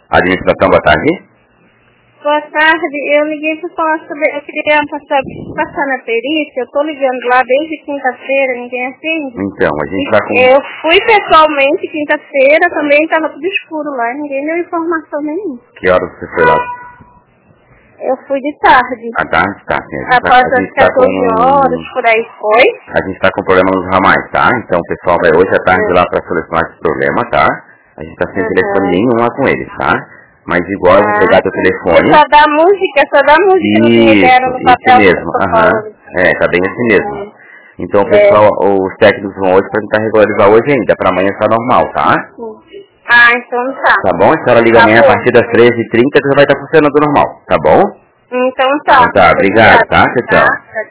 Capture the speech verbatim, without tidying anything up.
Administração, boa tarde. Boa tarde, eu liguei para falar sobre... Eu queria passar, passar na perícia, eu tô ligando lá desde quinta-feira, ninguém atende. Então, a gente tá com... Eu fui pessoalmente quinta-feira, também estava tudo escuro lá, ninguém deu informação nenhuma. Que horas você foi lá? Eu fui de tarde. À tarde, tá. Sim, a gente Após tá, a as gente tá quatorze com... horas, por aí foi. A gente tá com problema nos ramais, tá? Então o pessoal vai hoje à tarde lá para solucionar esse problema, tá? A gente tá sem Uhum. telefone nenhum lá com eles, tá? Mas igual eu vou Ah, pegar teu telefone. É só da música, é só da música que me deram no Isso, papel. isso mesmo, aham. É, tá bem assim mesmo. Uhum. Então o pessoal, é. os técnicos vão hoje para tentar regularizar hoje ainda, para amanhã está normal, tá? Ah, então tá. Tá bom? A senhora liga Tá amanhã bom. a partir das treze e trinta que já vai estar funcionando normal, tá bom? Então tá. Então tá, obrigado, tá? Tchau, tchau. Tá.